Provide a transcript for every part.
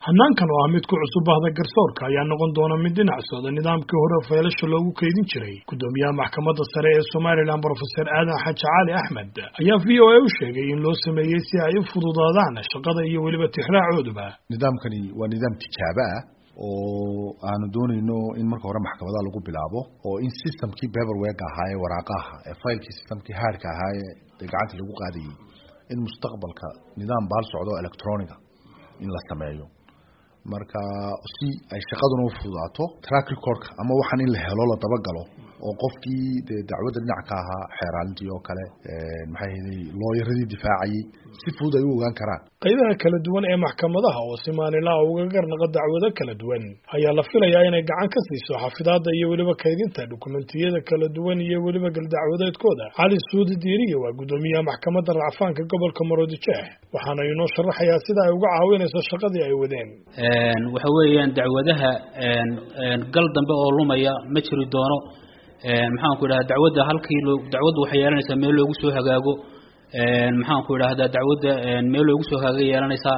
hanaankan oo ah mid ku cusub bahda garsoorka ayaa noqon doona mid dhinac socda nidaamkii hore faylasha loogu kaydin jiray gudoomiyaha maxkamadda sare ee Soomaaliland Professor Aadan Xaaji Cali Axmed ayaa VOA u sheegay in loo sameeyay si ay u fududaadaan shaqada iyo waliba tixraacooduba. nidaamkani waa nidaam tijaabo ah oo aanu doonayno in marka hore maxkamadaha lagu bilaabo oo in systemkii paperwork ahaa ee waraaqaha ee faylkii systemkii hardka ahaa ee gacanta lagu qaadayay in mustaqbalka nidaam baal socdo electronic in la sameeyo marka si ay shaqaduna u fududaato track record ama waxaan in la helo la daba galo oo qofkii dacwada dhinac ka ahaa xeeraalintii oo kale maxay ahayd looyaradii difaacayay si fudud ay u ogaan karaan qaybaha kala duwan ee maxkamadaha oo si maalinlaha uga garnaqa dacwado kala duwan ayaa la filayaa inay gacan ka siiso xafidaadda iyo weliba kaydinta dokumentiyada kala duwan iyo weliba galdacwadeedkooda. Cali Suudi Diiriye waa gudoomiyaha maxkamadda racfaanka gobolka Maroodijeex waxaana inoo sharaxayaa sida ay uga caawinayso shaqadii ay wadeen. waxa weeyaan dacwadaha gal dambe oo lumaya ma jiri doono maxaan ku idhahdaa dacwadda halkii dacwaddu waxay yeelanaysaa meel loogu soo hagaago maxaan ku idhahdaa dacwadda meel loogu soo hagaago yeelanaysaa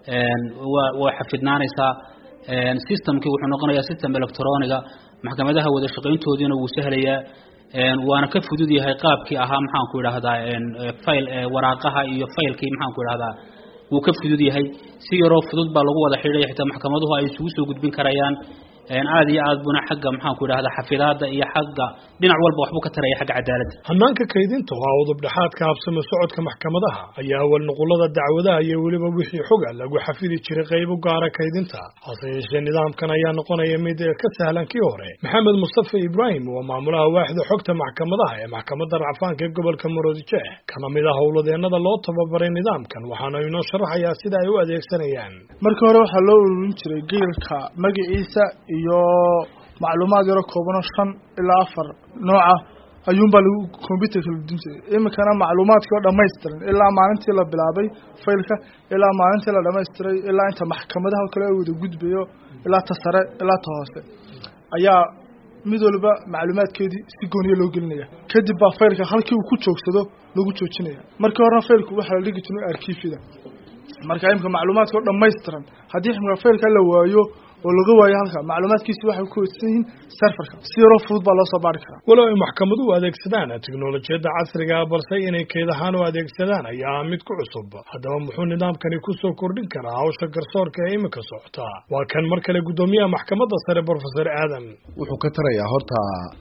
waa xafidnaanaysaa systemkii wuxuu noqonayaa system electroniga maxkamadaha wada shaqayntoodiina wuu sahlayaa waana ka fudud yahay qaabkii ahaa maxaan ku idhahdaa file waraaqaha iyo faylkii maxaan ku idhahdaa wuu ka fudud yahay si yaroo fudud baa lagu wada xidhiidhay xitaa maxkamaduhu ay isugu soo gudbin karayaan aad iyo aad buna xagga maxaan ku idhahdaa xafidaadda iyo xagga dhinac walba waxbuu ka taraya xagga cadaaladda. Hanaanka kaydinta waa udub dhexaadka habsami socodka maxkamadaha ayaa awal nuqulada dacwadaha iyo weliba wixii xoga lagu xafidi jiray qaybo gaara kaydinta hase yeeshee nidaamkan ayaa noqonaya mid ka sahlan kii hore. Maxamed Mustafa Ibrahim waa maamulaha waaxda xogta maxkamadaha ee maxkamadda racfaanka ee gobolka Maroodijeex kana mid ah howladeennada loo tababaray nidaamkan waxaana inoo sharaxayaa sida ay u adeegsanayaan. markii hore waxaa loo ururin jiray geelka magaciisa iyo macluumaad yaro kooban 5 ilaa 4 nooca ayuunbaa lagu computerka lagu dinjay imikana macluumaadkii oo dhammaystiran ilaa maalintii la bilaabay faylka ilaa maalintii la dhammaystiray ilaa inta maxkamadaha kale ay wada gudbayo ilaa ta sare ilaa ta hoose ayaa mid walba macluumaadkeedii si gooniyo loo gelinaya kadib baa faylka halkii uu ku joogsado lagu joojinaya markii horena faylku waxa la dhigi jiray arkiifyada marka imka macluumaadka oo dhammaystiran haddii ximka faylka la waayo oo laga waayo halka macluumaadkiisa waxay ku weydiin serverka si yaroo fudud baa loo soo baari karaa. walow ay maxkamaduhu adeegsadaan tiknoolajiyadda casriga ah balse inay kayd ahaan u adeegsadaan ayaa mid ku cusub. haddaba muxuu nidaamkani ku soo kordhin karaa hawsha garsoorka ee imika socota? waa kan mar kale gudoomiyaha maxkamadda sare Professor Aadan. wuxuu ka tarayaa horta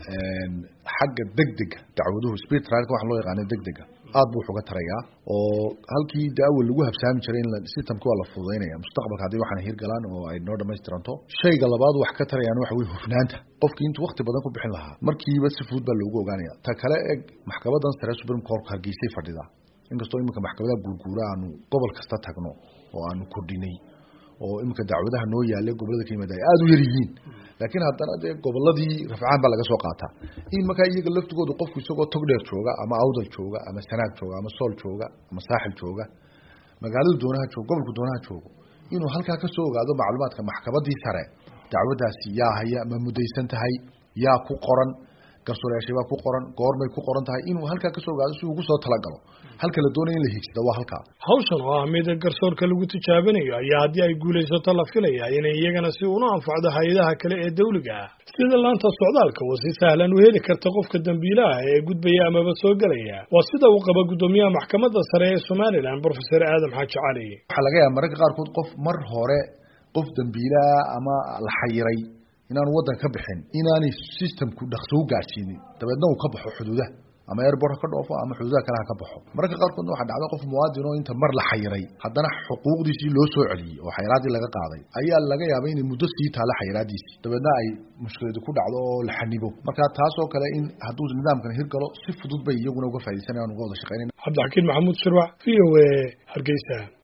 xagga degdega dacwaduhu speed trial wax loo yaqaan degdega aad buu uga tarayaa oo halkii daawo lagu habsaami jiray in systemku waa la fududeynaya mustaqbalka hadii waxaan hirgalaan oo ay noo dhameystiranto shayga labaad wax ka tarayaan waxa weey hufnaanta qofkii intuu waqti badan ku bixin lahaa markiiba si fudud baa loogu ogaanaya ta kale maxkamadan sare Supreme Court hargeysay fadhida inkastoo imika maxkamadaha guurguura aanu gobol kasta tagno oo aanu kordhinay oo imika dacwadaha noo yaale gobolada ka yimaada aad u yar yihiin laakiin haddana goboladii rafcaan baa laga soo qaataa in marka iyaga laftigooda qofku isagoo togdheer jooga ama awdal jooga ama sanaag jooga ama sool jooga ama saaxil jooga magaalada doonaha jooga gobolka doonaha jooga inuu halkaa ka soo ogaado macluumaadka maxkamadii sare dacwadaasi yaa haya ma mudaysan tahay yaa ku qoran garsoorayaasha ku qoran goormay ku qoran tahay inuu halkaa ka soo ogaado si uu ugu soo talagalo halka la doonayo in la higsado waa halka. hawshan oo ah mid garsoorka lagu tijaabinayo ayaa haddii ay guulaysato la filayaa inay iyagana si una anfacdo hay'adaha kale ee dawliga ah sida laanta socdaalka oo si sahlan u heli karta qofka dambiilaha ee gudbaya amaba soo galaya. waa sida uu qaba gudoomiyaha maxkamadda sare ee Soomaaliland Professor Aadan Xaaji Cali. waxaa laga yaabaa mararka qaarkood qof mar hore qof dambiilaha ama la xayiray inaan wadan ka bixin inaanay systemku dhaqso u gaarsiinin dabeedna uu ka baxo xuduudaha ama airport ka dhoofo ama xuduudaha kale ka baxo mararka qaarkood waxa dhacda qof muwaadin oo inta mar la xayiray haddana xuquuqdiisii loo soo celiyay oo xayiraadii laga qaaday ayaa laga yaabaa in muddo sii taala xayiraadiisii dabeedna ay mushkiladu ku dhacdo oo la xanibo marka taas oo kale in hadduu nidaamkan hirgalo si fudud bay iyaguna uga faa'iideysanayaan uga wada shaqeynayaan. Cabdixakiin Maxamuud Shirwac VOA Hargeysa.